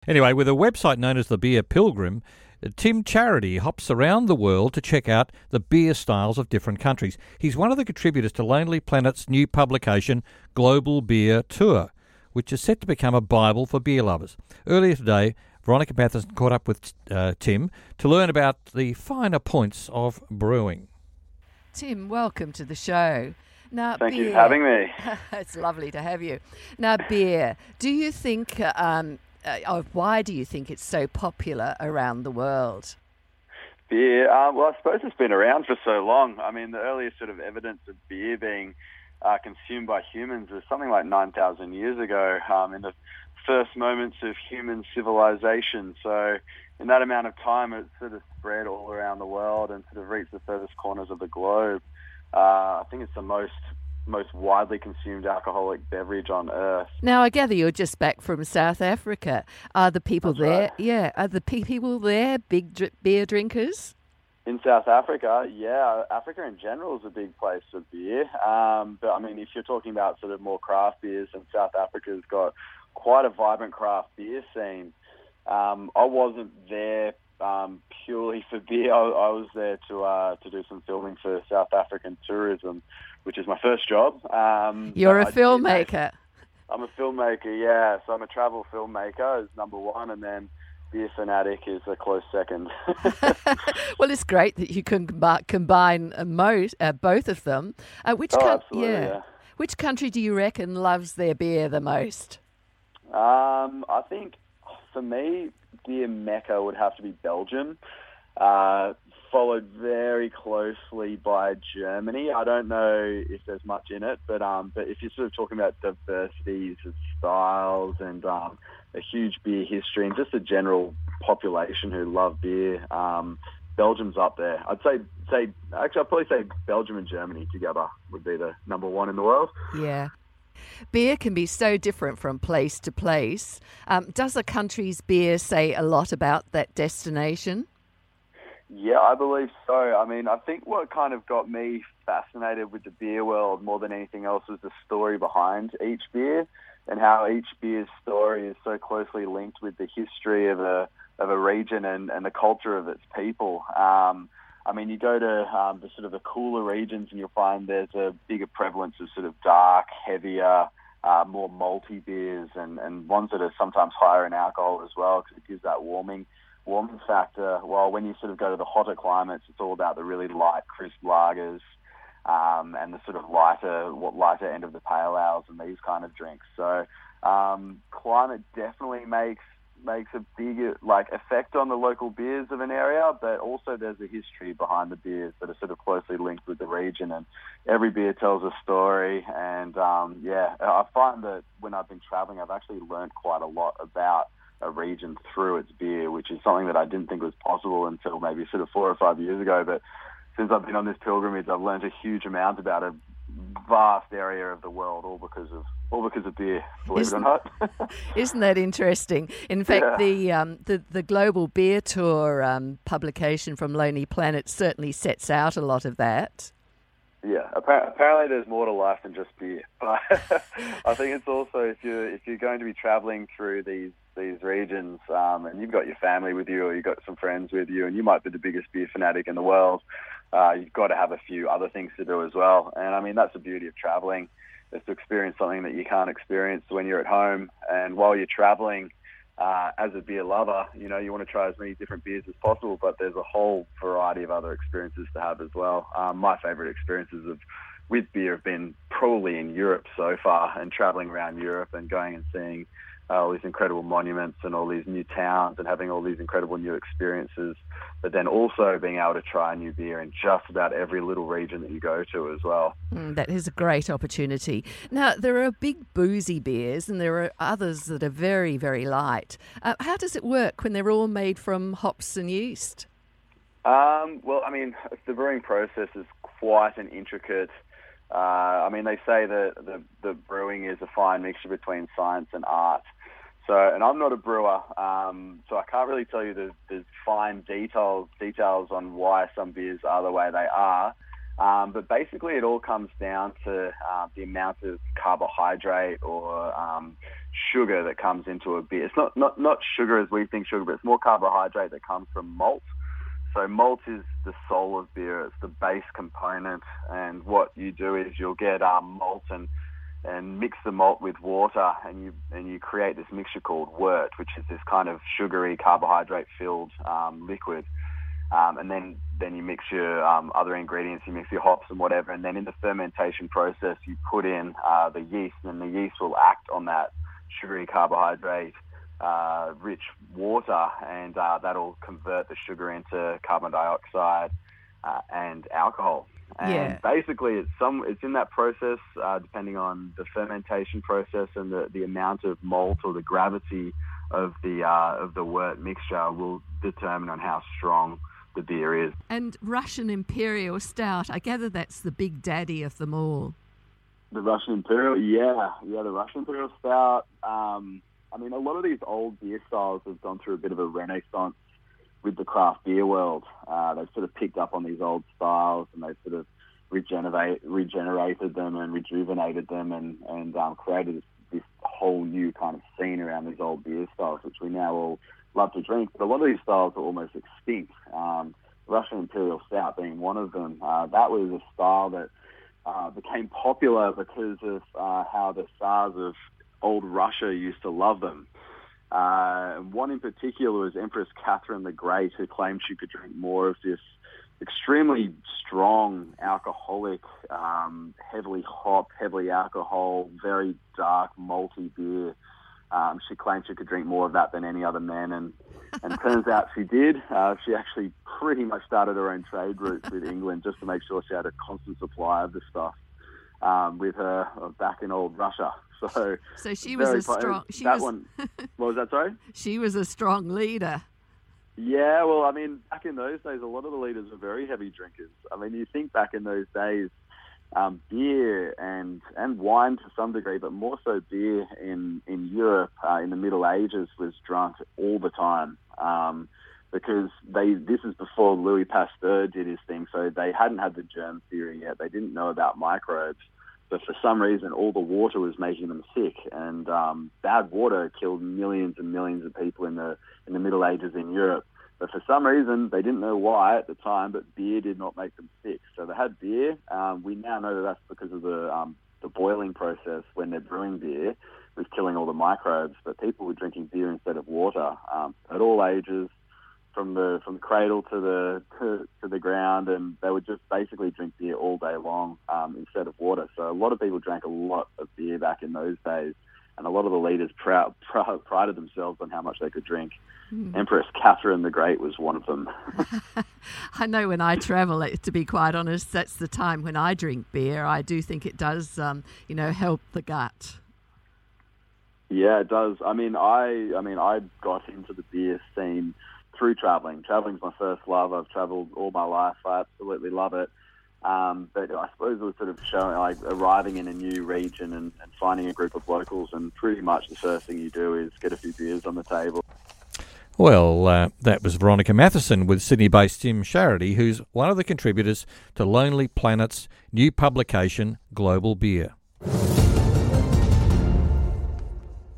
Anyway, with a website known as the Beer Pilgrim, Tim Charity hops around the world to check out the beer styles of different countries. He's one of the contributors to Lonely Planet's new publication, Global Beer Tour, which is set to become a Bible for beer lovers. Earlier today, Veronica Matheson caught up with Tim to learn about the finer points of brewing. Tim, welcome to the show. Now, Thank you for having me. It's lovely to have you. Now, beer, do you think, why do you think it's so popular around the world? Beer, well, I suppose it's been around for so long. I mean, the earliest sort of evidence of beer being consumed by humans is something like 9,000 years ago, in the first moments of human civilization. So in that amount of time, it sort of spread all around the world and sort of reached the furthest corners of the globe. I think it's the most widely consumed alcoholic beverage on Earth. Now, I gather you're just back from South Africa. Are the people That's there? Right. Yeah, are the people there big beer drinkers? In South Africa, yeah, Africa in general is a big place for beer. But I mean, if you're talking about sort of more craft beers, and South Africa's got quite a vibrant craft beer scene. I wasn't there purely for beer. I was there to do some filming for South African tourism, which is my first job. You're a filmmaker. I'm a filmmaker, yeah. So I'm a travel filmmaker is number one, and then Beer Fanatic is a close second. Well, it's great that you can combine both of them. Absolutely, yeah. Which country do you reckon loves their beer the most? I think for me, beer mecca would have to be Belgium, followed very closely by Germany. I don't know if there's much in it, but if you're sort of talking about diversities of styles and a huge beer history and just a general population who love beer, Belgium's up there. I'd probably say Belgium and Germany together would be the number one in the world. Yeah. Beer can be so different from place to place. Does a country's beer say a lot about that destination? Yeah, I believe so. I mean, I think what kind of got me fascinated with the beer world more than anything else was the story behind each beer and how each beer's story is so closely linked with the history of a region and the culture of its people. I mean, you go to the sort of the cooler regions and you'll find there's a bigger prevalence of sort of dark, heavier, more malty beers and ones that are sometimes higher in alcohol as well because it gives that warming factor. While when you sort of go to the hotter climates, it's all about the really light, crisp lagers and the sort of lighter end of the pale ales and these kind of drinks. So climate definitely makes a big effect on the local beers of an area, but also there's a history behind the beers that are sort of closely linked with the region, and every beer tells a story. And I find that when I've been traveling, I've actually learned quite a lot about a region through its beer, which is something that I didn't think was possible until maybe sort of 4 or 5 years ago. But since I've been on this pilgrimage, I've learned a huge amount about a vast area of the world, all because of beer, believe it or not. Isn't that interesting? In fact, the Global Beer Tour publication from Lonely Planet certainly sets out a lot of that. Yeah, apparently there's more to life than just beer. But I think it's also if you're going to be traveling through these regions and you've got your family with you or you've got some friends with you and you might be the biggest beer fanatic in the world, you've got to have a few other things to do as well. And I mean, that's the beauty of traveling, is to experience something that you can't experience when you're at home. And while you're traveling, as a beer lover, you want to try as many different beers as possible, but there's a whole variety of other experiences to have as well. My favorite experiences with beer have been probably in Europe so far, and traveling around Europe and going and seeing all these incredible monuments and all these new towns and having all these incredible new experiences, but then also being able to try a new beer in just about every little region that you go to as well. That is a great opportunity. Now, there are big boozy beers and there are others that are very, very light. How does it work when they're all made from hops and yeast? Well, I mean, the brewing process is quite an intricate. I mean, they say that the brewing is a fine mixture between science and art. So, and I'm not a brewer, so I can't really tell you the fine details on why some beers are the way they are. But basically, it all comes down to the amount of carbohydrate or sugar that comes into a beer. It's not sugar as we think sugar, but it's more carbohydrate that comes from malt. So malt is the soul of beer. It's the base component. And what you do is you'll get malt and mix the malt with water, and you create this mixture called wort, which is this kind of sugary, carbohydrate-filled liquid. And then you mix your other ingredients, you mix your hops and whatever, and then in the fermentation process you put in the yeast, and the yeast will act on that sugary carbohydrate rich water, and that'll convert the sugar into carbon dioxide and alcohol. And basically it's in that process, depending on the fermentation process and the amount of malt or the gravity of the wort mixture will determine on how strong the beer is. And Russian Imperial Stout, I gather that's the big daddy of them all. The Russian Imperial, the Russian Imperial Stout. I mean, a lot of these old beer styles have gone through a bit of a renaissance with the craft beer world. They've sort of picked up on these old styles, and they've sort of regenerated them and rejuvenated them, and created this whole new kind of scene around these old beer styles, which we now all love to drink. But a lot of these styles are almost extinct. Russian Imperial Stout being one of them. That was a style that became popular because of how the Tsars of old Russia used to love them. One in particular was Empress Catherine the Great, who claimed she could drink more of this extremely strong, alcoholic, heavily hopped, heavily alcohol, very dark, malty beer. She claimed she could drink more of that than any other man, and turns out she did. She actually pretty much started her own trade routes with England just to make sure she had a constant supply of this stuff with her back in old Russia. So she was a strong... What was that, sorry? She was a strong leader. Yeah, well, I mean, back in those days, a lot of the leaders were very heavy drinkers. I mean, you think back in those days, beer and wine to some degree, but more so beer in Europe in the Middle Ages was drunk all the time, because this is before Louis Pasteur did his thing, so they hadn't had the germ theory yet. They didn't know about microbes, but for some reason all the water was making them sick, and bad water killed millions and millions of people in the Middle Ages in Europe. But for some reason, they didn't know why at the time, but beer did not make them sick. So they had beer. We now know that that's because of the boiling process when they're brewing beer was killing all the microbes. But people were drinking beer instead of water at all ages, from the cradle to the ground, and they would just basically drink beer all day long instead of water. So a lot of people drank a lot of beer back in those days, and a lot of the leaders prided themselves on how much they could drink. Empress Catherine the Great was one of them. I know when I travel, to be quite honest, that's the time when I drink beer. I do think it does, help the gut. Yeah, it does. I mean, I got into the beer scene through traveling. Traveling's my first love. I've travelled all my life. I absolutely love it. But I suppose it was sort of arriving in a new region and finding a group of locals, and pretty much the first thing you do is get a few beers on the table. Well, that was Veronica Matheson with Sydney-based Tim Charity, who's one of the contributors to Lonely Planet's new publication, Global Beer.